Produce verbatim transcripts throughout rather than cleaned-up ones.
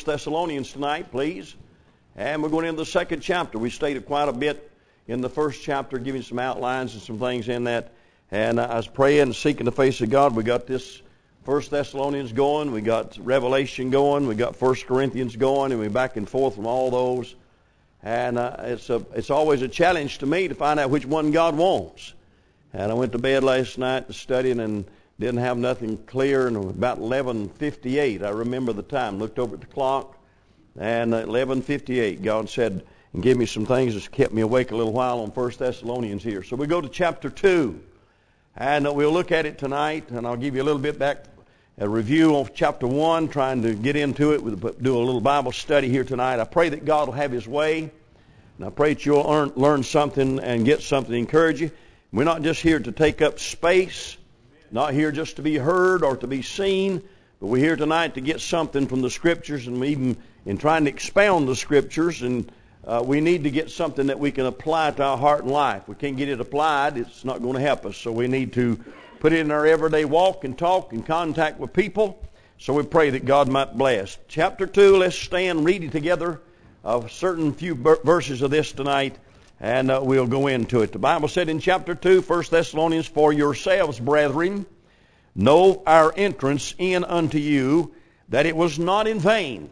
First Thessalonians tonight, please. And we're going into the second chapter. We stated quite a bit in the first chapter, giving some outlines and some things in that. And I was praying and seeking the face of God. We got this First Thessalonians going. We got Revelation going. We got First Corinthians going. And we're back and forth from all those. And uh, it's a, it's always a challenge to me to find out which one God wants. And I went to bed last night studying and didn't have nothing clear. And about eleven fifty-eight, I remember the time, looked over at the clock. And at eleven fifty-eight, God said, and gave me some things that kept me awake a little while on First Thessalonians here. So we go to chapter two. And we'll look at it tonight. And I'll give you a little bit back, a review of chapter one, trying to get into it, with, do a little Bible study here tonight. I pray that God will have His way. And I pray that you'll learn, learn something and get something to encourage you. We're not just here to take up space, not here just to be heard or to be seen, but we're here tonight to get something from the Scriptures, and even in trying to expound the Scriptures, and uh, we need to get something that we can apply to our heart and life. We can't get it applied, it's not going to help us. So we need to put it in our everyday walk and talk and contact with people. So we pray that God might bless. Chapter two, let's stand reading together a certain few verses of this tonight, and uh, we'll go into it. The Bible said in chapter two, First Thessalonians, "For yourselves, brethren, know our entrance in unto you, that it was not in vain.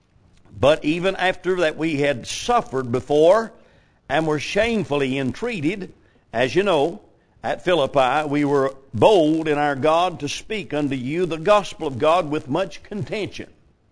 But even after that we had suffered before, and were shamefully entreated, as you know, at Philippi, we were bold in our God to speak unto you the gospel of God with much contention.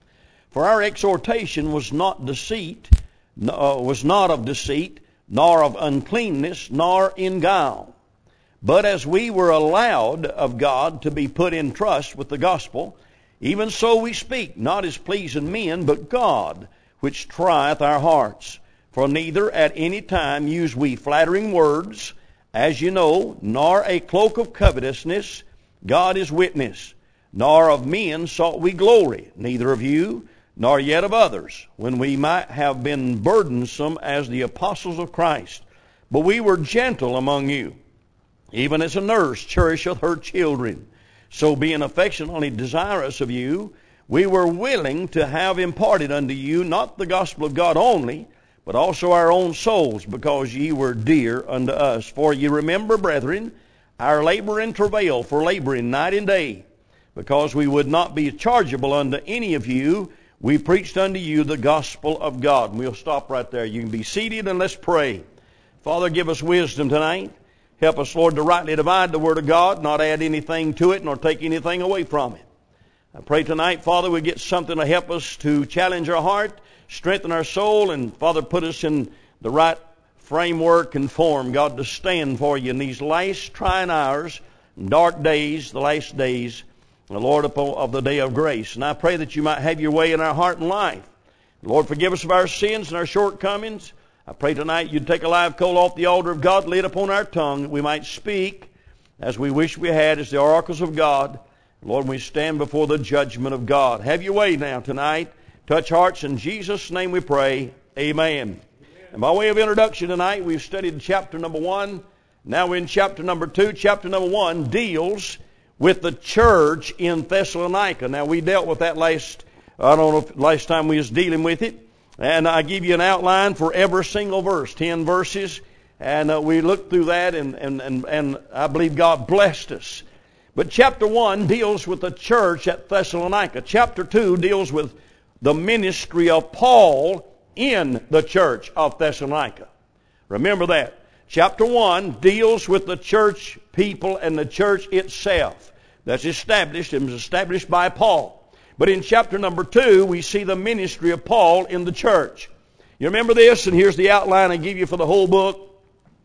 For our exhortation was not deceit, uh, was not of deceit, nor of uncleanness, nor in guile. But as we were allowed of God to be put in trust with the gospel, even so we speak, not as pleasing men, but God, which trieth our hearts. For neither at any time use we flattering words, as you know, nor a cloak of covetousness, God is witness, nor of men sought we glory, neither of you, nor yet of others, when we might have been burdensome as the apostles of Christ. But we were gentle among you, even as a nurse cherisheth her children. So being affectionately desirous of you, we were willing to have imparted unto you not the gospel of God only, but also our own souls, because ye were dear unto us. For ye remember, brethren, our labor and travail for laboring night and day, because we would not be chargeable unto any of you. We preached unto you the gospel of God." And we'll stop right there. You can be seated and let's pray. Father, give us wisdom tonight. Help us, Lord, to rightly divide the Word of God, not add anything to it, nor take anything away from it. I pray tonight, Father, we get something to help us to challenge our heart, strengthen our soul, and, Father, put us in the right framework and form, God, to stand for you in these last trying hours, dark days, the last days, the Lord, of the day of grace. And I pray that you might have your way in our heart and life. Lord, forgive us of our sins and our shortcomings. I pray tonight you'd take a live coal off the altar of God, lay it upon our tongue, that we might speak as we wish we had, as the oracles of God. Lord, we stand before the judgment of God. Have your way now tonight. Touch hearts in Jesus' name we pray. Amen. Amen. And by way of introduction tonight, we've studied chapter number one. Now we're in chapter number two. Chapter number one deals with the church in Thessalonica. Now we dealt with that last, I don't know if last time we was dealing with it. And I give you an outline for every single verse, ten verses. And uh, we looked through that, and, and, and, and I believe God blessed us. But chapter one deals with the church at Thessalonica. Chapter two deals with the ministry of Paul in the church of Thessalonica. Remember that. Chapter one deals with the church people and the church itself. That's established. It was established by Paul. But in chapter number two, we see the ministry of Paul in the church. You remember this? And here's the outline I give you for the whole book.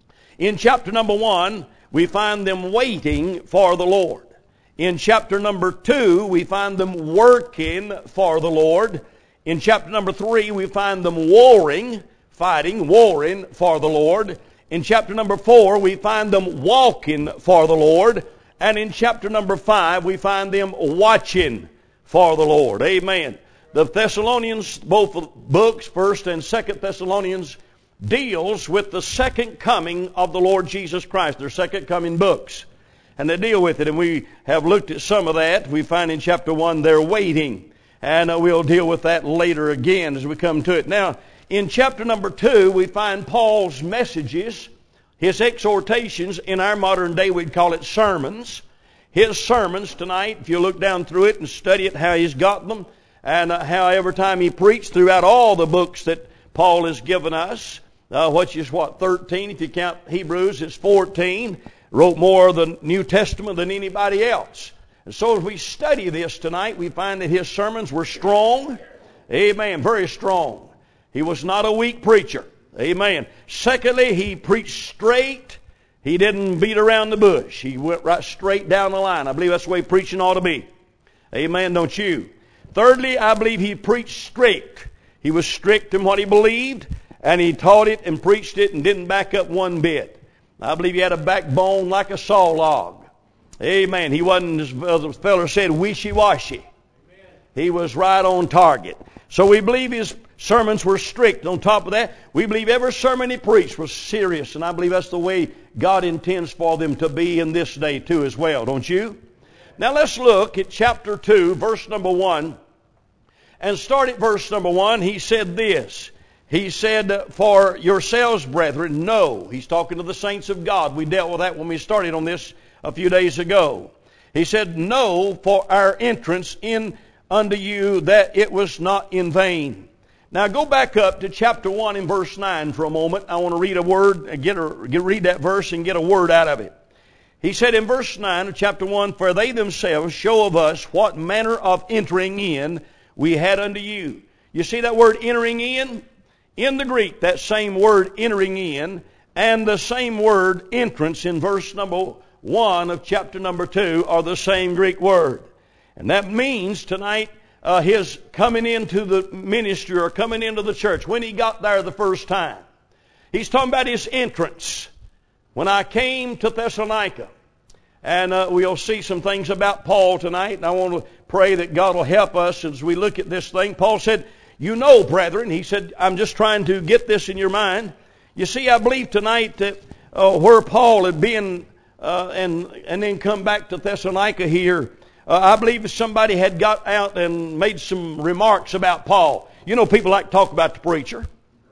In chapter number one, we find them waiting for the Lord. In chapter number two, we find them working for the Lord. In chapter number three, we find them warring, fighting, warring for the Lord. In chapter number four, we find them walking for the Lord. And in chapter number five, we find them watching for the Lord. Amen. The Thessalonians, both books, First and Second Thessalonians, deals with the second coming of the Lord Jesus Christ. They're second coming books. And they deal with it. And we have looked at some of that. We find in chapter one, they're waiting. And uh, we'll deal with that later again as we come to it. Now, in chapter number two, we find Paul's messages, his exhortations. In our modern day, we'd call it sermons. His sermons tonight, if you look down through it and study it, how he's got them, and uh, how every time he preached throughout all the books that Paul has given us, uh, which is what, thirteen, if you count Hebrews, it's fourteen, wrote more of the New Testament than anybody else. And so as we study this tonight, we find that his sermons were strong. Amen. Very strong. He was not a weak preacher. Amen. Secondly, he preached straight. He didn't beat around the bush. He went right straight down the line. I believe that's the way preaching ought to be. Amen, don't you? Thirdly, I believe he preached strict. He was strict in what he believed, and he taught it and preached it and didn't back up one bit. I believe he had a backbone like a saw log. Amen. He wasn't, as the fellow said, wishy-washy. Amen. He was right on target. So we believe his sermons were strict. On top of that, we believe every sermon he preached was serious. And I believe that's the way God intends for them to be in this day too as well. Don't you? Now let's look at chapter two, verse number one. And start at verse number one. He said this. He said, for yourselves, brethren, know. He's talking to the saints of God. We dealt with that when we started on this a few days ago. He said, know for our entrance in unto you that it was not in vain. Now go back up to chapter one and verse nine for a moment. I want to read a word, get a, get, read that verse and get a word out of it. He said in verse nine of chapter one, for they themselves show of us what manner of entering in we had unto you. You see that word entering in? In the Greek, that same word entering in and the same word entrance in verse number one of chapter number two are the same Greek word. And that means tonight uh, his coming into the ministry or coming into the church when he got there the first time. He's talking about his entrance. When I came to Thessalonica, and uh, we'll see some things about Paul tonight, and I want to pray that God will help us as we look at this thing. Paul said, you know, brethren, he said, I'm just trying to get this in your mind. You see, I believe tonight that uh, where Paul had been uh, and and then come back to Thessalonica here, uh, I believe somebody had got out and made some remarks about Paul. You know, people like to talk about the preacher.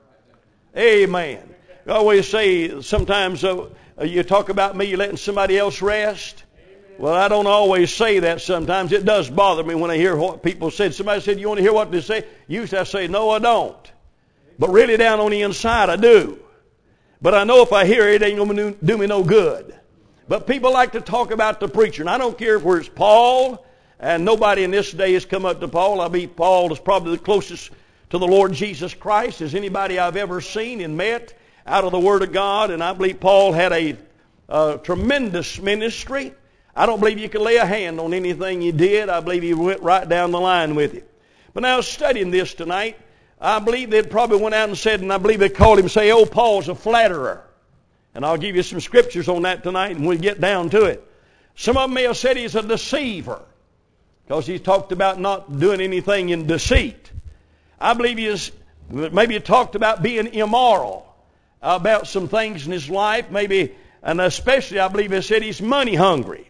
Amen. I always say sometimes uh, you talk about me, you're letting somebody else rest. Well, I don't always say that sometimes. It does bother me when I hear what people said. Somebody said, you want to hear what they say? Usually I say, no, I don't. But really down on the inside, I do. But I know if I hear it, it ain't going to do me no good. But people like to talk about the preacher. And I don't care if it's Paul, and nobody in this day has come up to Paul. I believe Paul is probably the closest to the Lord Jesus Christ as anybody I've ever seen and met out of the Word of God. And I believe Paul had a, a tremendous ministry. I don't believe you can lay a hand on anything he did. I believe he went right down the line with it. But now studying this tonight, I believe they probably went out and said, and I believe they called him, say, oh, Paul's a flatterer. And I'll give you some scriptures on that tonight and we'll get down to it. Some of them may have said he's a deceiver because he talked about not doing anything in deceit. I believe he is, maybe he talked about being immoral, about some things in his life, maybe, and especially I believe he said he's money hungry.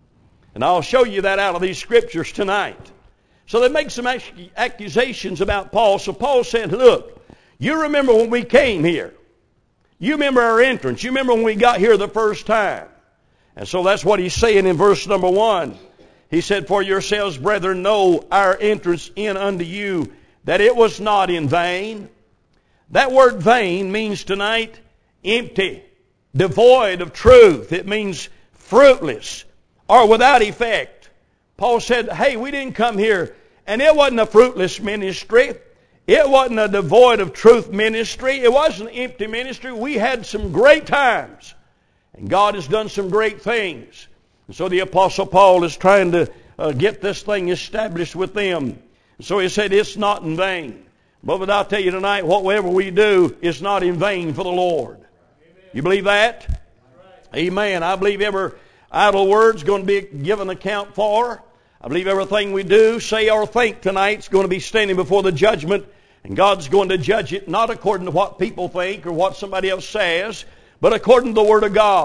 And I'll show you that out of these scriptures tonight. So they make some accusations about Paul. So Paul said, look, you remember when we came here. You remember our entrance. You remember when we got here the first time. And so that's what he's saying in verse number one. He said, for yourselves, brethren, know our entrance in unto you, that it was not in vain. That word vain means tonight empty, devoid of truth. It means fruitless or without effect. Paul said, hey, we didn't come here, and it wasn't a fruitless ministry. It wasn't a devoid of truth ministry. It wasn't an empty ministry. We had some great times, and God has done some great things. And so the Apostle Paul is trying to uh, get this thing established with them. And so he said, it's not in vain. But I'll tell you tonight, whatever we do is not in vain for the Lord. Amen. You believe that? Right. Amen. I believe every idle word's going to be given account for. I believe everything we do, say, or think tonight is going to be standing before the judgment, and God's going to judge it not according to what people think or what somebody else says, but according to the Word of God.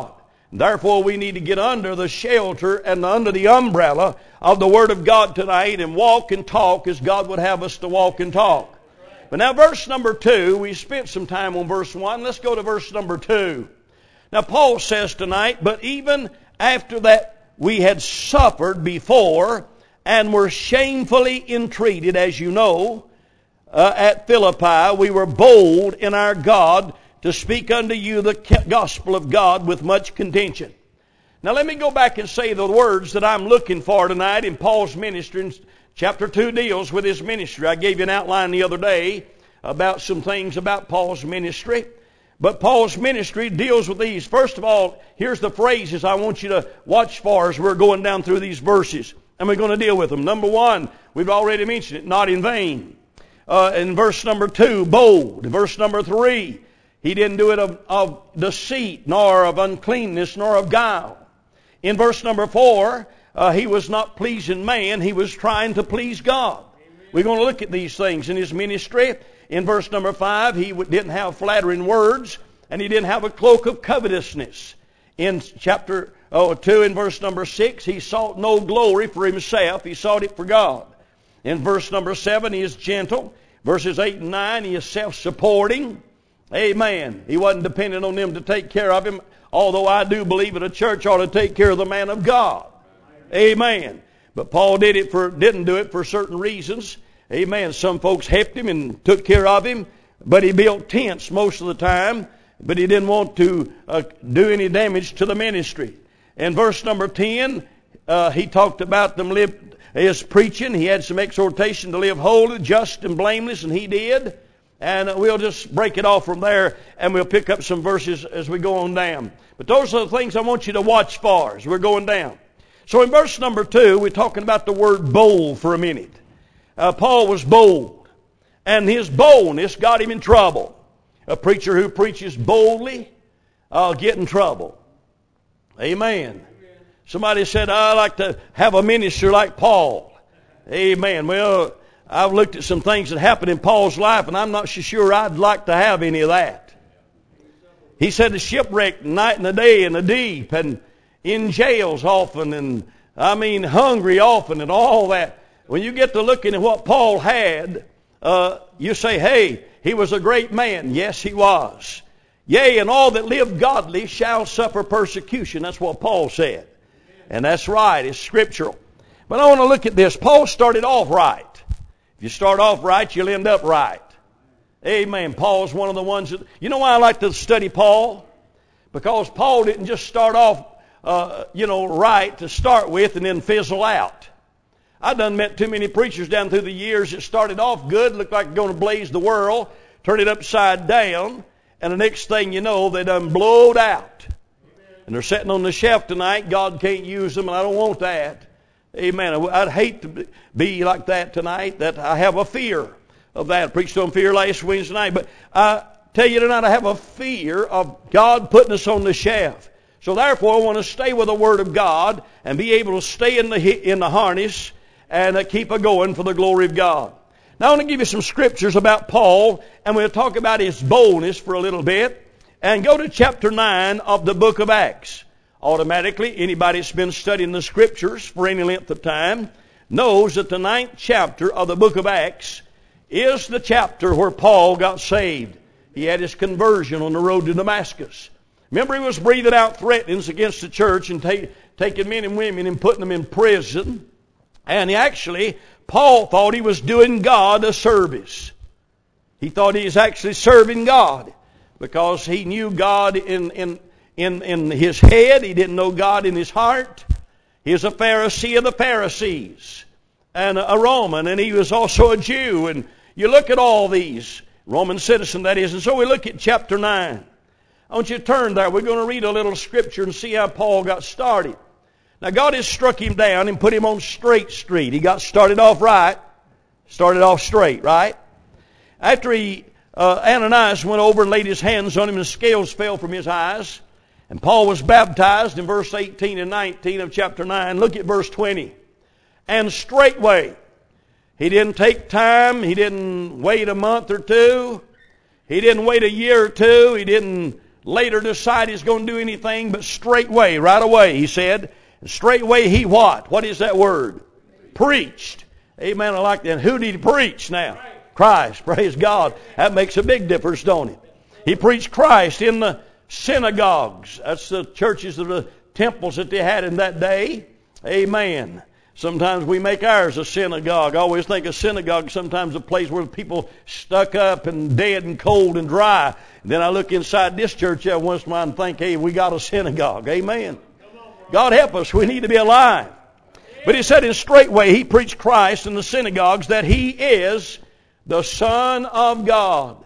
Therefore, we need to get under the shelter and under the umbrella of the Word of God tonight and walk and talk as God would have us to walk and talk. But now verse number two, we spent some time on verse one. Let's go to verse number two. Now Paul says tonight, but even after that we had suffered before and were shamefully entreated, as you know, uh, at Philippi, we were bold in our God to speak unto you the gospel of God with much contention. Now let me go back and say the words that I'm looking for tonight in Paul's ministry. Chapter two deals with his ministry. I gave you an outline the other day about some things about Paul's ministry. But Paul's ministry deals with these. First of all, here's the phrases I want you to watch for as we're going down through these verses. And we're going to deal with them. Number one, we've already mentioned it, not in vain. Uh, in verse number two, bold. In verse number three, he didn't do it of, of deceit, nor of uncleanness, nor of guile. In verse number four, uh, he was not pleasing man, he was trying to please God. Amen. We're going to look at these things in his ministry. In verse number five, he didn't have flattering words, and he didn't have a cloak of covetousness. In chapter oh, two, in verse number six, he sought no glory for himself, he sought it for God. In verse number seven, he is gentle. Verses eight and nine, he is self-supporting. Amen. He wasn't dependent on them to take care of him, although I do believe that a church ought to take care of the man of God. Amen. But Paul did it for, didn't do it for certain reasons. Amen. Some folks helped him and took care of him, but he built tents most of the time, but he didn't want to uh, do any damage to the ministry. In verse number ten, uh, he talked about them live, his preaching. He had some exhortation to live holy, just, and blameless, and he did. And we'll just break it off from there, and we'll pick up some verses as we go on down. But those are the things I want you to watch for as we're going down. So in verse number two, we're talking about the word bold for a minute. Uh, Paul was bold, and his boldness got him in trouble. A preacher who preaches boldly uh, get in trouble. Amen. Amen. Somebody said, I'd like to have a minister like Paul. Amen. Well, I've looked at some things that happened in Paul's life, and I'm not so sure I'd like to have any of that. He said the shipwrecked night and the day in the deep, and in jails often, and I mean hungry often, and all that. When you get to looking at what Paul had, uh, you say, hey, he was a great man. Yes, he was. Yea, and all that live godly shall suffer persecution. That's what Paul said. And that's right. It's scriptural. But I want to look at this. Paul started off right. If you start off right, you'll end up right. Amen. Paul's one of the ones that... You know why I like to study Paul? Because Paul didn't just start off, uh, you know, right to start with and then fizzle out. I've done met too many preachers down through the years that started off good, looked like going to blaze the world, turn it upside down, and the next thing you know, they done blowed out. And they're sitting on the shelf tonight. God can't use them, and I don't want that. Amen. I'd hate to be like that tonight, that I have a fear of that. I preached on fear last Wednesday night. But I tell you tonight, I have a fear of God putting us on the shelf. So therefore, I want to stay with the Word of God and be able to stay in the in the harness and uh, keep it going for the glory of God. Now I want to give you some scriptures about Paul, and we'll talk about his boldness for a little bit. And go to chapter nine of the book of Acts. Automatically, anybody that's been studying the scriptures for any length of time knows that the ninth chapter of the book of Acts is the chapter where Paul got saved. He had his conversion on the road to Damascus. Remember, he was breathing out threatenings against the church and ta- taking men and women and putting them in prison. And he actually, Paul thought he was doing God a service. He thought he was actually serving God because he knew God in, in, in, in his head. He didn't know God in his heart. He was a Pharisee of the Pharisees and a Roman, and he was also a Jew. And you look at all these, Roman citizen that is. And so we look at chapter nine. I want you to turn there. We're going to read a little scripture and see how Paul got started. Now God has struck him down and put him on straight street. He got started off right. Started off straight, right? After he, uh, Ananias went over and laid his hands on him, and the scales fell from his eyes. And Paul was baptized in verse eighteen and nineteen of chapter nine. Look at verse twenty. And straightway, he didn't take time. He didn't wait a month or two. He didn't wait a year or two. He didn't later decide he's going to do anything but straightway, right away, he said. And straightway he what? What is that word? Preached. Amen. I like that. And who did he preach now? Christ. Praise God. That makes a big difference, don't it? He preached Christ in the synagogues. That's the churches of the temples that they had in that day. Amen. Sometimes we make ours a synagogue. I always think a synagogue sometimes a place where people stuck up and dead and cold and dry. And then I look inside this church every once in a while and think, hey, we got a synagogue. Amen. God help us. We need to be alive. But he said in straightway he preached Christ in the synagogues that he is the Son of God.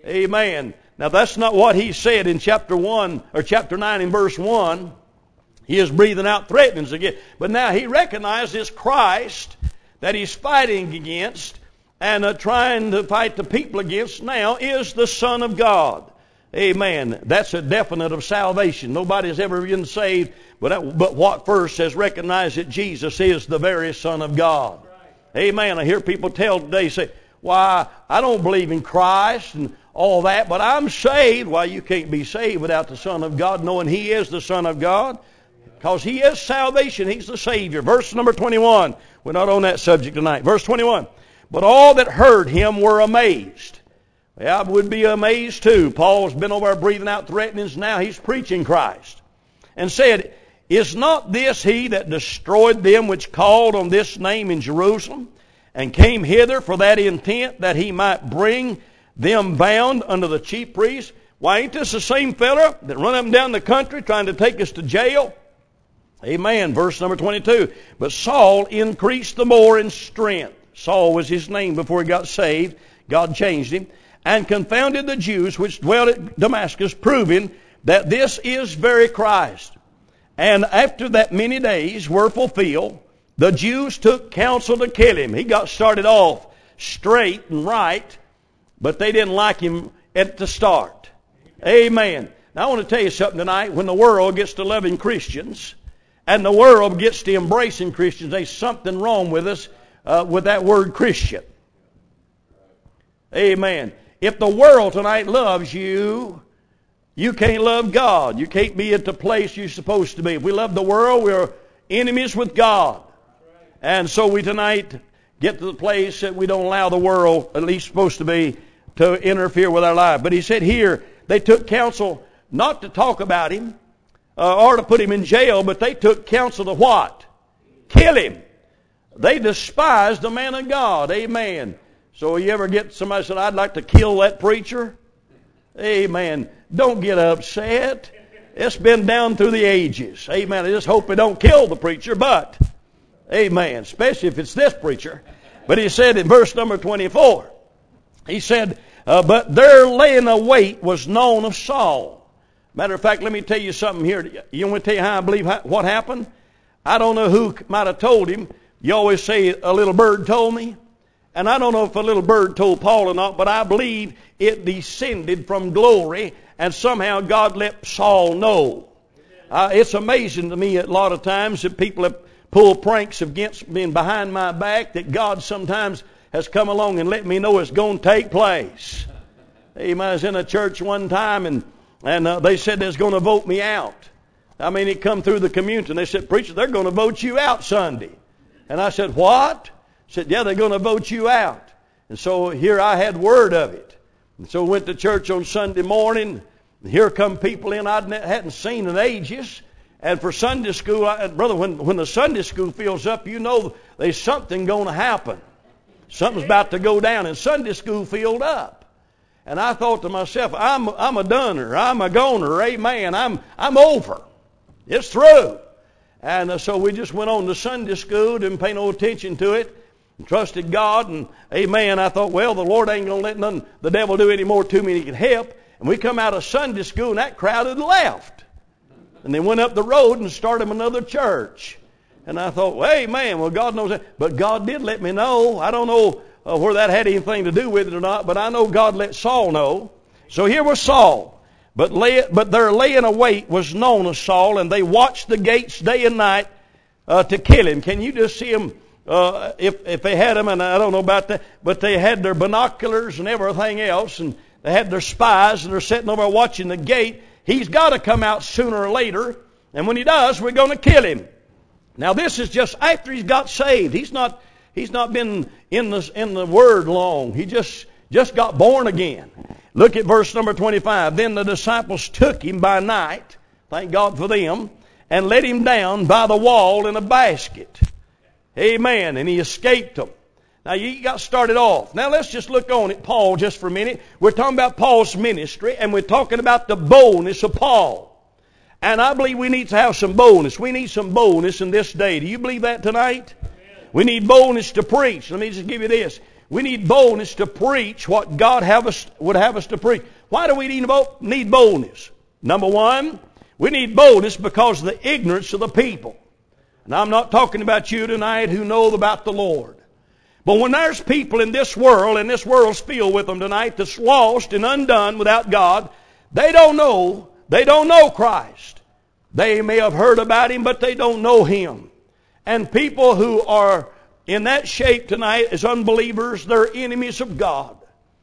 Amen. Now that's not what he said in chapter one or chapter nine in verse one. He is breathing out threatenings again. But now he recognizes this Christ that he's fighting against and uh, trying to fight the people against now is the Son of God. Amen. That's a definite of salvation. Nobody's ever been saved, but, that, but what first says recognize that Jesus is the very Son of God. Amen. I hear people tell today, say, why, I don't believe in Christ and all that, but I'm saved. Why, you can't be saved without the Son of God, knowing He is the Son of God. Because He is salvation. He's the Savior. Verse number twenty-one. We're not on that subject tonight. Verse twenty-one. But all that heard Him were amazed. Yeah, I would be amazed too. Paul's been over there breathing out threatenings. Now he's preaching Christ. And said, is not this He that destroyed them which called on this name in Jerusalem, and came hither for that intent, that He might bring them bound unto the chief priests? Why, ain't this the same fella that run up and down the country trying to take us to jail? Amen. Verse number twenty-two. But Saul increased the more in strength. Saul was his name before he got saved. God changed him. And confounded the Jews which dwelt at Damascus, proving that this is very Christ. And after that many days were fulfilled, the Jews took counsel to kill him. He got started off straight and right, but they didn't like him at the start. Amen. Now I want to tell you something tonight. When the world gets to loving Christians, and the world gets to embracing Christians, there's something wrong with us uh, with that word Christian. Amen. If the world tonight loves you, you can't love God. You can't be at the place you're supposed to be. If we love the world, we're enemies with God. And so we tonight get to the place that we don't allow the world, at least supposed to be, to interfere with our life. But he said here, they took counsel not to talk about him, Uh, or to put him in jail, but they took counsel to what? Kill him. They despised the man of God. Amen. So you ever get somebody said, I'd like to kill that preacher? Amen. Don't get upset. It's been down through the ages. Amen. I just hope we don't kill the preacher, but, amen, especially if it's this preacher. But he said in verse number twenty-four, he said, uh, but their laying await was known of Saul. Matter of fact, let me tell you something here. You want me to tell you how I believe how, what happened? I don't know who might have told him. You always say, a little bird told me. And I don't know if a little bird told Paul or not, but I believe it descended from glory, and somehow God let Saul know. Uh, it's amazing to me a lot of times that people have pulled pranks against me and behind my back, that God sometimes has come along and let me know it's going to take place. Amen. I was in a church one time, and And uh, they said they was going to vote me out. I mean, it come through the community, and they said, preacher, they're going to vote you out Sunday. And I said, what? I said, yeah, they're going to vote you out. And so here I had word of it. And so went to church on Sunday morning. And here come people in I hadn't seen in ages. And for Sunday school, I, brother, when, when the Sunday school fills up, you know there's something going to happen. Something's about to go down. And Sunday school filled up. And I thought to myself, I'm I'm a doner, I'm a goner, amen. I'm I'm over. It's through. And uh, so we just went on to Sunday school, didn't pay no attention to it, and trusted God, and amen. I thought, well, the Lord ain't gonna let none the devil do any more to me than he can help. And we come out of Sunday school, and that crowd had left. And they went up the road and started another church. And I thought, well, amen, well, God knows that. But God did let me know. I don't know Uh, where that had anything to do with it or not, but I know God let Saul know. So here was Saul, but lay, but their laying await was known of Saul, and they watched the gates day and night uh, to kill him. Can you just see him? Uh, if if they had him, and I don't know about that, but they had their binoculars and everything else, and they had their spies, and they're sitting over watching the gate. He's got to come out sooner or later. And when He does, we're going to kill Him. Now this is just after He's got saved. He's not, he's not been in the, in the Word long. He just, just got born again. Look at verse number twenty-five. Then the disciples took Him by night, thank God for them, and let Him down by the wall in a basket. Amen. And He escaped them. Now you got started off. Now let's just look on at Paul just for a minute. We're talking about Paul's ministry, and we're talking about the boldness of Paul. And I believe we need to have some boldness. We need some boldness in this day. Do you believe that tonight? Amen. We need boldness to preach. Let me just give you this. We need boldness to preach what God have us, would have us to preach. Why do we need boldness? Number one, we need boldness because of the ignorance of the people. And I'm not talking about you tonight who know about the Lord. But when there's people in this world, and this world's filled with them tonight, that's lost and undone without God, they don't know, they don't know Christ. They may have heard about Him, but they don't know Him. And people who are in that shape tonight as unbelievers, they're enemies of God.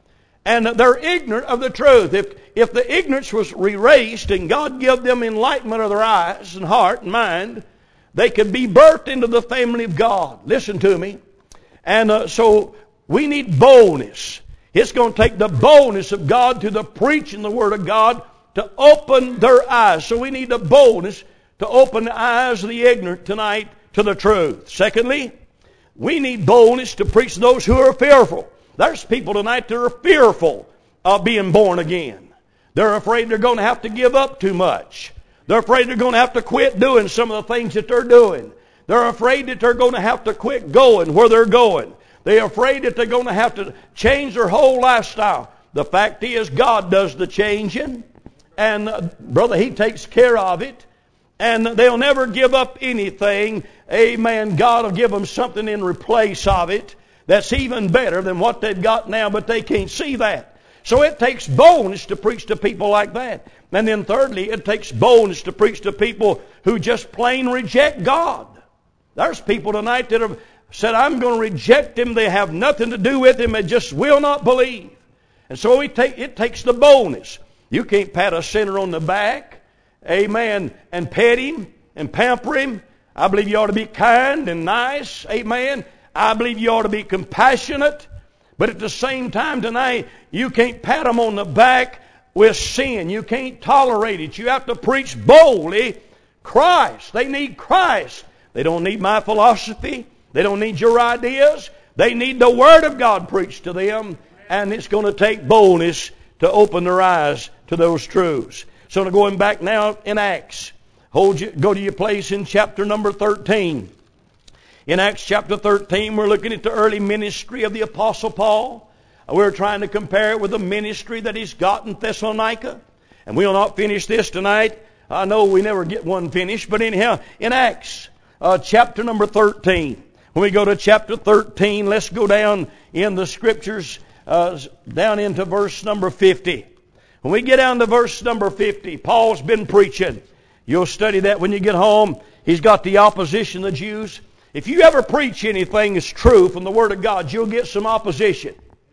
And they're ignorant of the truth. If, if the ignorance was erased and God gave them enlightenment of their eyes and heart and mind, they could be birthed into the family of God. Listen to me. And uh, so we need boldness. It's going to take the boldness of God to the preaching the Word of God to open their eyes. So we need the boldness to open the eyes of the ignorant tonight to the truth. Secondly, we need boldness to preach to those who are fearful. There's people tonight that are fearful of being born again. They're afraid they're going to have to give up too much. They're afraid they're going to have to quit doing some of the things that they're doing. They're afraid that they're going to have to quit going where they're going. They're afraid that they're going to have to change their whole lifestyle. The fact is, God does the changing. And, uh, brother, He takes care of it. And they'll never give up anything. Amen. God will give them something in replace of it that's even better than what they've got now, but they can't see that. So it takes boldness to preach to people like that. And then thirdly, it takes boldness to preach to people who just plain reject God. There's people tonight that have said, I'm going to reject Him. They have nothing to do with Him. They just will not believe. And so it, take, it takes the boldness. You can't pat a sinner on the back, amen, and pet him and pamper him. I believe you ought to be kind and nice, amen. I believe you ought to be compassionate. But at the same time tonight, you can't pat them on the back with sin. You can't tolerate it. You have to preach boldly Christ. They need Christ. They don't need my philosophy. They don't need your ideas. They need the Word of God preached to them. And it's going to take boldness to open their eyes to those truths. So going back now in Acts, hold you, go to your place in chapter number thirteen. In Acts chapter thirteen, we're looking at the early ministry of the Apostle Paul. We're trying to compare it with the ministry that he's got in Thessalonica. And we'll not finish this tonight. I know we never get one finished, but anyhow, in Acts uh, chapter number thirteen. When we go to chapter thirteen, let's go down in the Scriptures, uh, down into verse number fifty. When we get down to verse number fifty, Paul's been preaching. You'll study that when you get home. He's got the opposition of the Jews. If you ever preach anything that's true from the Word of God, you'll get some opposition.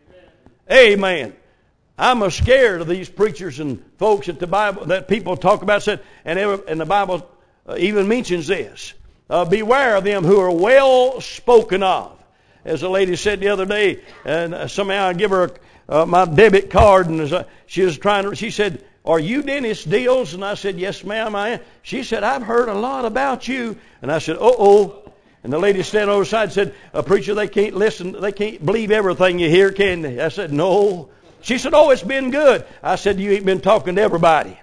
Amen. Amen. I'm scared of these preachers and folks that the Bible, that people talk about, said, and, and the Bible even mentions this. Uh, beware of them who are well spoken of. As a lady said the other day, and uh, somehow I give her uh, my debit card, and uh, she was trying to, she said, are you Dennis Deals? And I said, yes, ma'am, I am. She said, I've heard a lot about you. And I said, uh-oh. And the lady standing over the side said, a preacher, they can't listen, they can't believe everything you hear, can they? I said, no. She said, oh, it's been good. I said, you ain't been talking to everybody.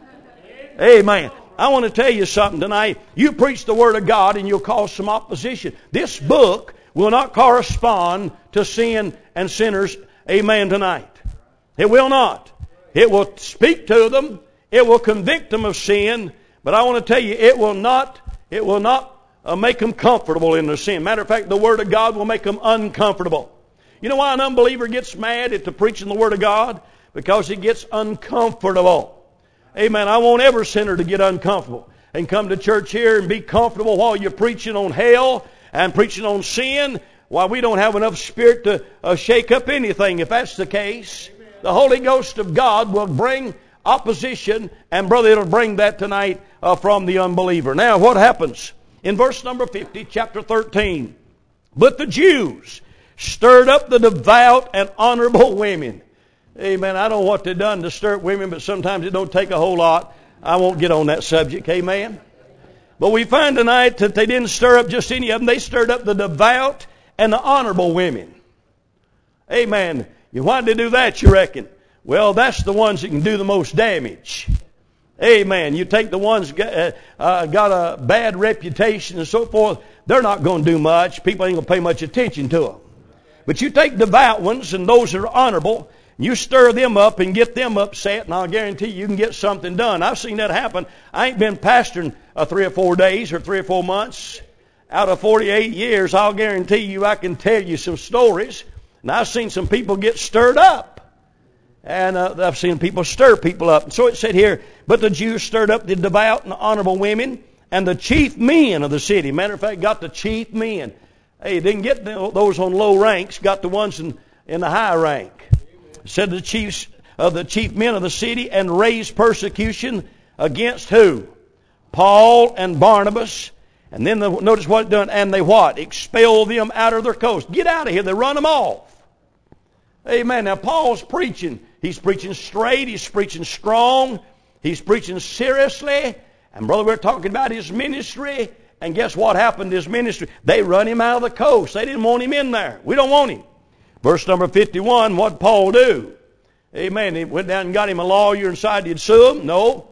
Amen. I want to tell you something tonight. You preach the Word of God and you'll cause some opposition. This book will not correspond to sin and sinners, amen, tonight. It will not. It will speak to them. It will convict them of sin. But I want to tell you, it will not, it will not uh, make them comfortable in their sin. Matter of fact, the Word of God will make them uncomfortable. You know why an unbeliever gets mad at the preaching the Word of God? Because he gets uncomfortable. Amen. I want every sinner to get uncomfortable and come to church here and be comfortable while you're preaching on hell and preaching on sin. Why, we don't have enough spirit to uh, shake up anything. If that's the case, the Holy Ghost of God will bring opposition, and brother, it'll bring that tonight uh, from the unbeliever. Now, what happens? In verse number fifty, chapter thirteen, but the Jews stirred up the devout and honorable women. Amen. I don't know what they've done to stir up women, but sometimes it don't take a whole lot. I won't get on that subject. Amen. But we find tonight that they didn't stir up just any of them. They stirred up the devout and the honorable women. Amen. Why did they do that, you reckon? Well, that's the ones that can do the most damage. Amen. You take the ones that uh, got a bad reputation and so forth, they're not going to do much. People ain't going to pay much attention to them. But you take devout ones and those that are honorable, you stir them up and get them upset, and I'll guarantee you, you can get something done. I've seen that happen. I ain't been pastoring uh, three or four days or three or four months. Out of forty-eight years, I'll guarantee you I can tell you some stories. And I've seen some people get stirred up. And uh, I've seen people stir people up. And so it said here, but the Jews stirred up the devout and honorable women and the chief men of the city. Matter of fact, got the chief men. Hey, didn't get those on low ranks, got the ones in, in the high rank. Said the chiefs of the chief men of the city, and raised persecution against who? Paul and Barnabas. And then the, notice what it done. And they what? Expelled them out of their coast. Get out of here. They run them off. Amen. Now Paul's preaching. He's preaching straight. He's preaching strong. He's preaching seriously. And brother, we're talking about his ministry. And guess what happened to his ministry? They run him out of the coast. They didn't want him in there. We don't want him. Verse number fifty-one, what did Paul do? Amen. He went down and got him a lawyer and decided he'd sue him? No.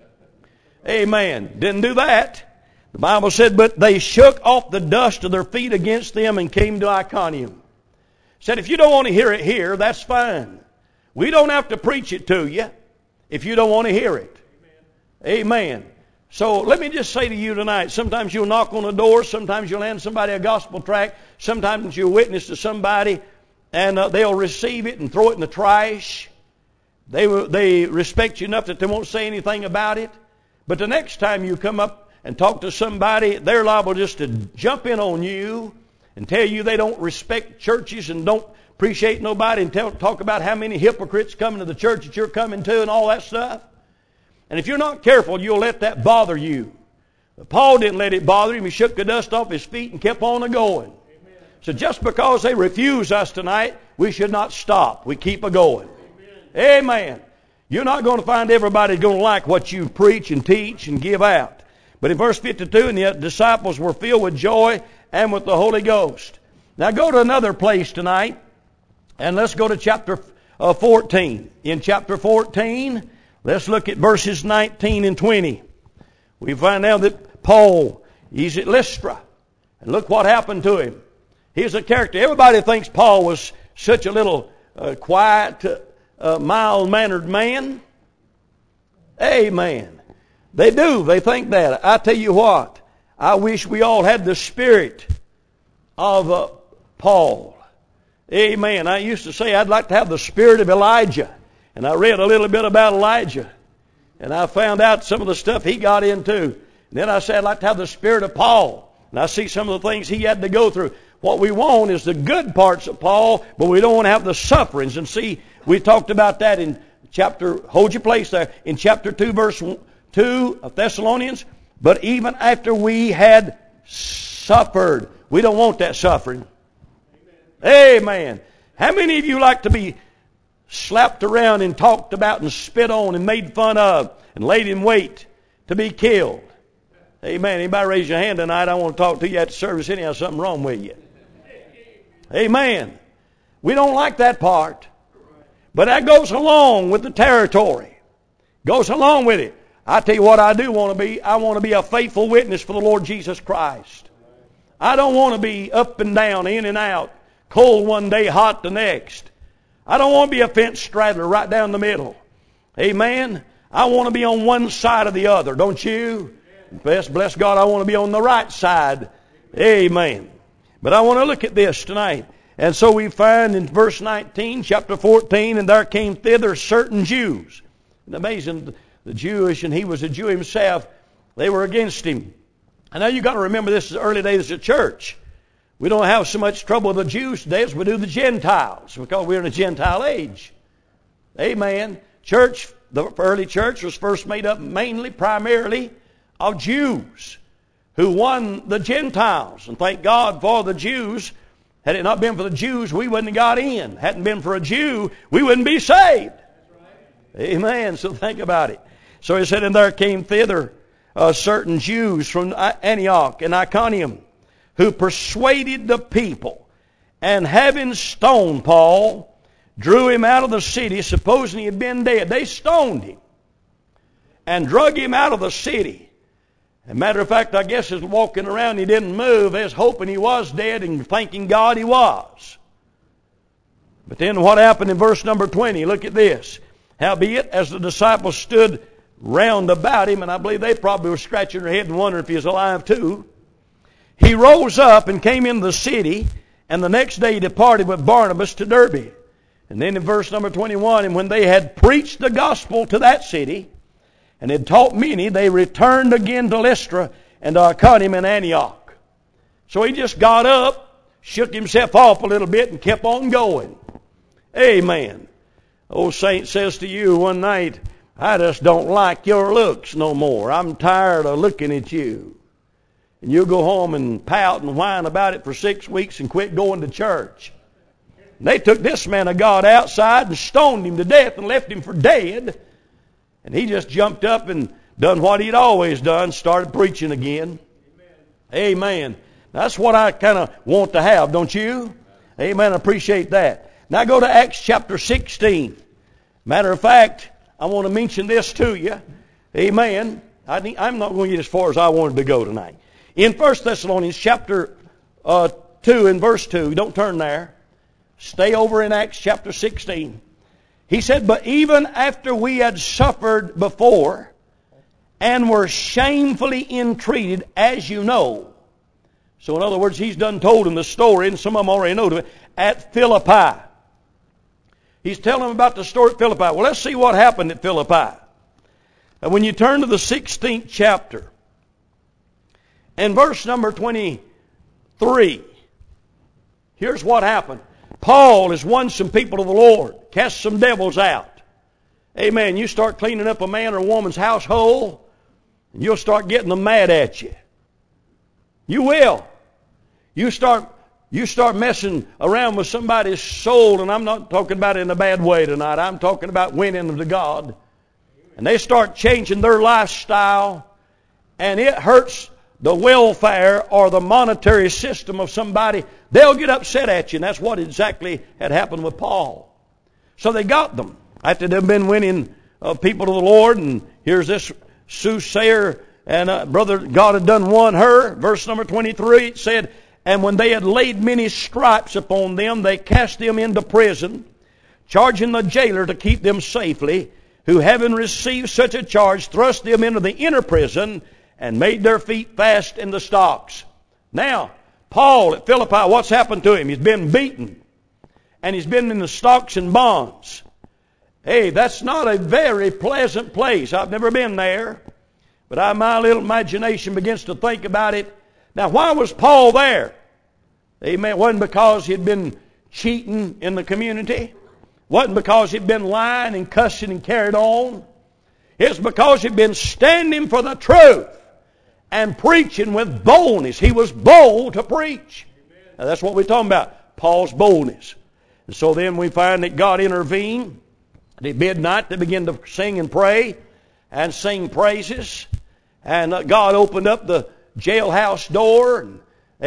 Amen. Didn't do that. The Bible said, but they shook off the dust of their feet against them and came to Iconium. Said, if you don't want to hear it here, that's fine. We don't have to preach it to you if you don't want to hear it. Amen. Amen. So let me just say to you tonight, sometimes you'll knock on a door, sometimes you'll hand somebody a gospel tract, sometimes you'll witness to somebody, and uh, they'll receive it and throw it in the trash. They they respect you enough that they won't say anything about it. But the next time you come up and talk to somebody, they're liable just to jump in on you and tell you they don't respect churches and don't appreciate nobody, and tell, talk about how many hypocrites coming to the church that you're coming to and all that stuff. And if you're not careful, you'll let that bother you. But Paul didn't let it bother him. He shook the dust off his feet and kept on a-going. So just because they refuse us tonight, we should not stop. We keep a-going. Amen. Amen. You're not going to find everybody going to like what you preach and teach and give out. But in verse fifty-two, and the disciples were filled with joy and with the Holy Ghost. Now go to another place tonight, and let's go to chapter uh, fourteen. In chapter fourteen, let's look at verses nineteen and twenty. We find out that Paul, he's at Lystra. And look what happened to him. He's a character. Everybody thinks Paul was such a little uh, quiet, uh, mild-mannered man. Amen. They do. They think that. I tell you what. I wish we all had the spirit of uh, Paul. Amen. I used to say I'd like to have the spirit of Elijah. And I read a little bit about Elijah. And I found out some of the stuff he got into. And then I said I'd like to have the spirit of Paul. And I see some of the things he had to go through. What we want is the good parts of Paul, but we don't want to have the sufferings. And see, we talked about that in chapter, hold your place there, in chapter two, verse two of Thessalonians. But even after we had suffered, we don't want that suffering. Amen. Amen. How many of you like to be slapped around and talked about and spit on and made fun of and laid in wait to be killed? Amen. Anybody raise your hand tonight? I want to talk to you at the service anyhow. Something wrong with you. Amen. We don't like that part. But that goes along with the territory. Goes along with it. I tell you what I do want to be. I want to be a faithful witness for the Lord Jesus Christ. I don't want to be up and down, in and out, cold one day, hot the next. I don't want to be a fence straddler right down the middle. Amen. I want to be on one side or the other. Don't you? Bless, bless God, I want to be on the right side. Amen. But I want to look at this tonight. And so we find in verse nineteen, chapter fourteen, and there came thither certain Jews. And amazing, the Jewish, and he was a Jew himself, they were against him. And now you've got to remember this is the early days of the church. We don't have so much trouble with the Jews today as we do the Gentiles, because we're in a Gentile age. Amen. Church the early church was first made up mainly, primarily, of Jews who won the Gentiles. And thank God for the Jews. Had it not been for the Jews, we wouldn't have got in. Hadn't been for a Jew, we wouldn't be saved. Amen. So think about it. So he said, and there came thither uh, certain Jews from Antioch and Iconium, who persuaded the people, and having stoned Paul, drew him out of the city, supposing he had been dead. They stoned him and drug him out of the city. As a matter of fact, I guess as walking around he didn't move, they was hoping he was dead and thanking God he was. But then what happened in verse number twenty? Look at this. Howbeit, as the disciples stood round about him, and I believe they probably were scratching their head and wondering if he was alive too, he rose up and came into the city, and the next day he departed with Barnabas to Derbe. And then in verse number twenty-one, and when they had preached the gospel to that city, and had taught many, they returned again to Lystra and to Iconium and Antioch. So he just got up, shook himself off a little bit, and kept on going. Amen. Old saint says to you one night, I just don't like your looks no more. I'm tired of looking at you. And you'll go home and pout and whine about it for six weeks and quit going to church. And they took this man of God outside and stoned him to death and left him for dead. And he just jumped up and done what he'd always done, started preaching again. Amen. Amen. That's what I kind of want to have, don't you? Amen. I appreciate that. Now go to Acts chapter sixteen. Matter of fact, I want to mention this to you. Amen. I think, I'm not going to get as far as I wanted to go tonight. In First Thessalonians chapter uh, two and verse two, don't turn there. Stay over in Acts chapter sixteen. He said, but even after we had suffered before and were shamefully entreated, as you know. So in other words, he's done told them the story, and some of them already know it, at Philippi. He's telling them about the story at Philippi. Well, let's see what happened at Philippi. And when you turn to the sixteenth chapter, and verse number twenty-three, here's what happened. Paul has won some people to the Lord, cast some devils out. Amen. You start cleaning up a man or a woman's household, and you'll start getting them mad at you. You will. You start you start messing around with somebody's soul, and I'm not talking about it in a bad way tonight. I'm talking about winning them to God. And they start changing their lifestyle, and it hurts the welfare or the monetary system of somebody. They'll get upset at you, and that's what exactly had happened with Paul. So they got them after they've been winning uh, people to the Lord, and here's this soothsayer, and uh, brother, God had done won her. Verse number twenty-three, it said, and when they had laid many stripes upon them, they cast them into prison, charging the jailer to keep them safely, who having received such a charge, thrust them into the inner prison, and made their feet fast in the stocks. Now, Paul at Philippi, what's happened to him? He's been beaten, and he's been in the stocks and bonds. Hey, that's not a very pleasant place. I've never been there, but I, my little imagination begins to think about it. Now, why was Paul there? Amen. It wasn't because he'd been cheating in the community. It wasn't because he'd been lying and cussing and carried on. It's because he'd been standing for the truth and preaching with boldness. He was bold to preach. Now, that's what we're talking about, Paul's boldness. And so then we find that God intervened. At midnight they began to sing and pray and sing praises. And uh, God opened up the jailhouse door, and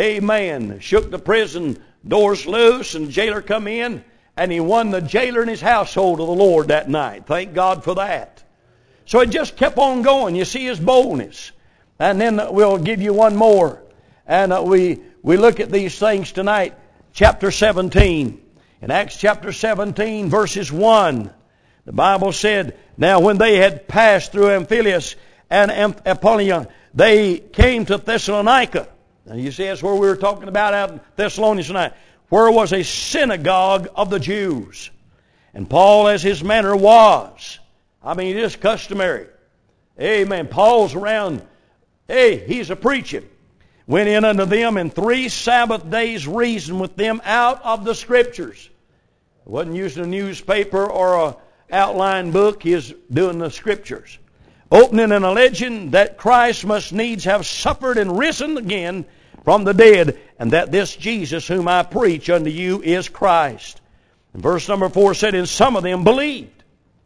amen, shook the prison doors loose, and the jailer come in, and he won the jailer and his household to the Lord that night. Thank God for that. So it just kept on going. You see his boldness. And then we'll give you one more. And uh, we, we look at these things tonight. Chapter seventeen. In Acts chapter seventeen, verses one. The Bible said, now when they had passed through Amphipolis and Apollonia, they came to Thessalonica. Now you see, that's where we were talking about out in Thessalonians tonight. Where was a synagogue of the Jews. And Paul, as his manner was, I mean, it is customary. Amen. Paul's around. Hey, he's a preacher. Went in unto them, and three Sabbath days reasoned with them out of the Scriptures. He wasn't using a newspaper or a outline book, he is doing the Scriptures. Opening and alleging that Christ must needs have suffered and risen again from the dead, and that this Jesus whom I preach unto you is Christ. And verse number four said, and some of them believed,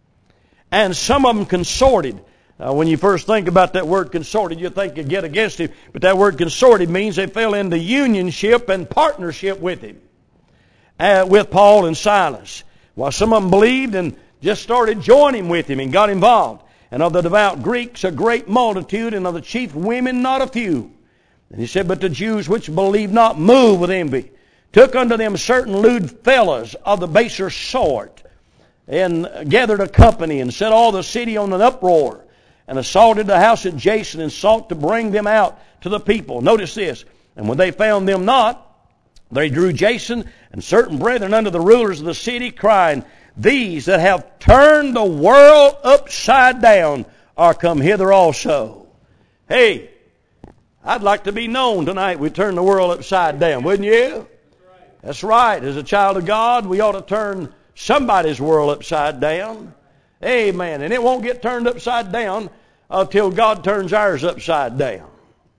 and some of them consorted. Now, when you first think about that word consorted, you think you'd get against him. But that word consorted means they fell into unionship and partnership with him, uh, with Paul and Silas. While some of them believed and just started joining with him and got involved. And of the devout Greeks a great multitude, and of the chief women not a few. And he said, but the Jews which believed not moved with envy, took unto them certain lewd fellows of the baser sort, and gathered a company, and set all the city on an uproar, and assaulted the house of Jason, and sought to bring them out to the people. Notice this. And when they found them not, they drew Jason and certain brethren unto the rulers of the city, crying, these that have turned the world upside down are come hither also. Hey, I'd like to be known tonight we turn the world upside down, wouldn't you? That's right. As a child of God, we ought to turn somebody's world upside down. Amen. And it won't get turned upside down until God turns ours upside down.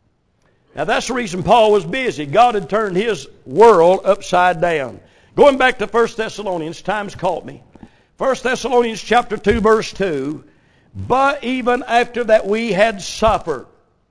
Now that's the reason Paul was busy. God had turned his world upside down. Going back to First Thessalonians, time's caught me. First Thessalonians chapter two, verse two. But even after that we had suffered.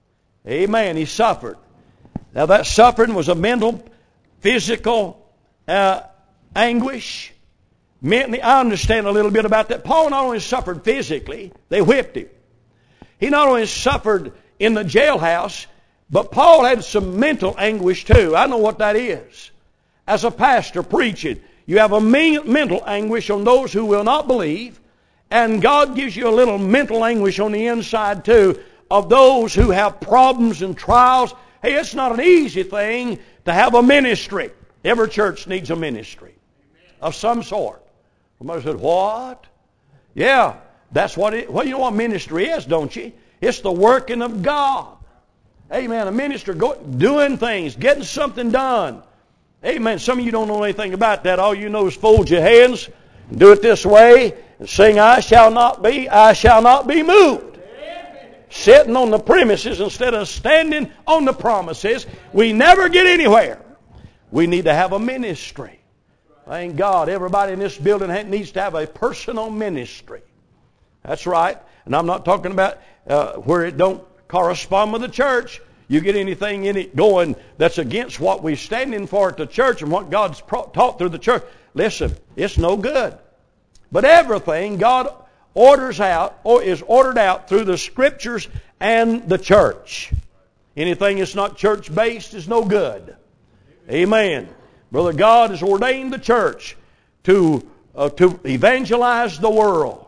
Amen. He suffered. Now that suffering was a mental, physical uh, anguish. Mentally, I understand a little bit about that. Paul not only suffered physically, they whipped him. He not only suffered in the jailhouse, but Paul had some mental anguish too. I know what that is. As a pastor preaching, you have a mental anguish on those who will not believe, and God gives you a little mental anguish on the inside too of those who have problems and trials. Hey, it's not an easy thing to have a ministry. Every church needs a ministry of some sort. Somebody said, what? Yeah, that's what it, well, you know what ministry is, don't you? It's the working of God. Amen. A minister go, doing things, getting something done. Amen. Some of you don't know anything about that. All you know is fold your hands and do it this way and sing, I shall not be, I shall not be moved. Amen. Sitting on the premises instead of standing on the promises. We never get anywhere. We need to have a ministry. Thank God. Everybody in this building needs to have a personal ministry. That's right. And I'm not talking about uh, where it don't correspond with the church. You get anything in it going that's against what we're standing for at the church and what God's taught through the church, listen, it's no good. But everything God orders out or is ordered out through the Scriptures and the church. Anything that's not church-based is no good. Amen. Brother, God has ordained the church to uh, to evangelize the world.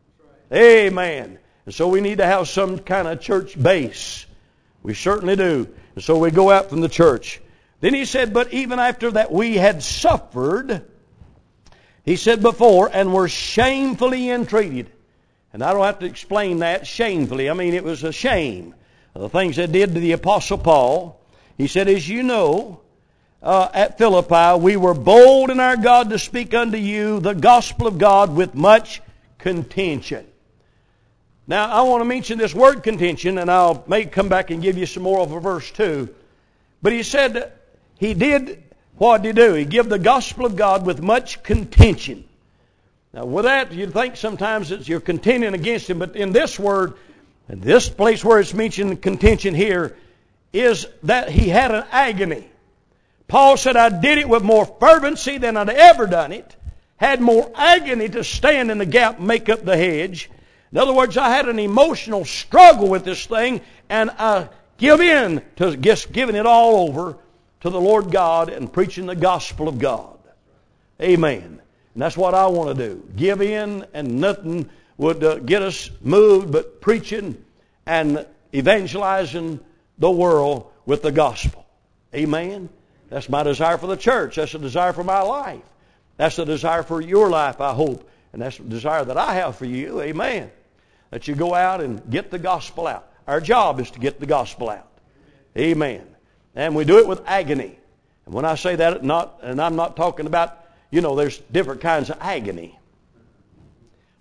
Amen. And so we need to have some kind of church base. We certainly do. And so we go out from the church. Then he said, but even after that we had suffered, he said before, and were shamefully entreated. And I don't have to explain that, shamefully. I mean, it was a shame. The things they did to the Apostle Paul. He said, as you know, uh, at Philippi, we were bold in our God to speak unto you the gospel of God with much contention. Now, I want to mention this word contention, and I'll may come back and give you some more of a verse too. But he said he did, what did he do? He gave the gospel of God with much contention. Now, with that, you'd think sometimes that you're contending against him, but in this word, in this place where it's mentioned contention here, is that he had an agony. Paul said, I did it with more fervency than I'd ever done it, had more agony to stand in the gap and make up the hedge. In other words, I had an emotional struggle with this thing, and I give in to just giving it all over to the Lord God and preaching the gospel of God. Amen. And that's what I want to do. Give in, and nothing would uh, get us moved but preaching and evangelizing the world with the gospel. Amen. That's my desire for the church. That's the desire for my life. That's the desire for your life, I hope. And that's the desire that I have for you. Amen. That you go out and get the gospel out. Our job is to get the gospel out. Amen. And we do it with agony. And when I say that, not, and I'm not talking about, you know, there's different kinds of agony.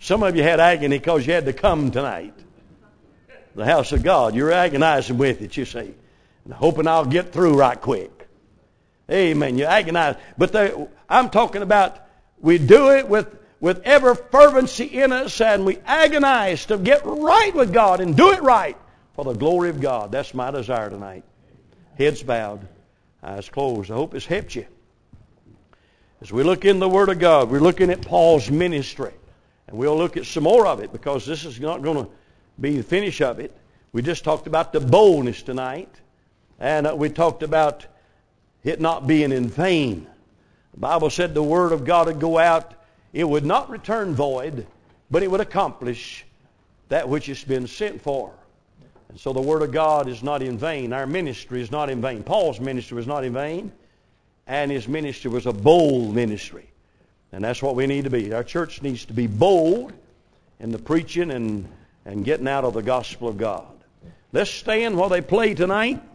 Some of you had agony because you had to come tonight. The house of God. You're agonizing with it, you see. And hoping I'll get through right quick. Amen. You agonize. But they, I'm talking about we do it with, with ever fervency in us, and we agonize to get right with God and do it right for the glory of God. That's my desire tonight. Heads bowed, eyes closed. I hope it's helped you. As we look in the Word of God, we're looking at Paul's ministry. And we'll look at some more of it because this is not going to be the finish of it. We just talked about the boldness tonight. And uh, we talked about it not being in vain. The Bible said the Word of God would go out. It would not return void, but it would accomplish that which it's been sent for. And so the Word of God is not in vain. Our ministry is not in vain. Paul's ministry was not in vain. And his ministry was a bold ministry. And that's what we need to be. Our church needs to be bold in the preaching and, and getting out of the gospel of God. Let's stand while they play tonight.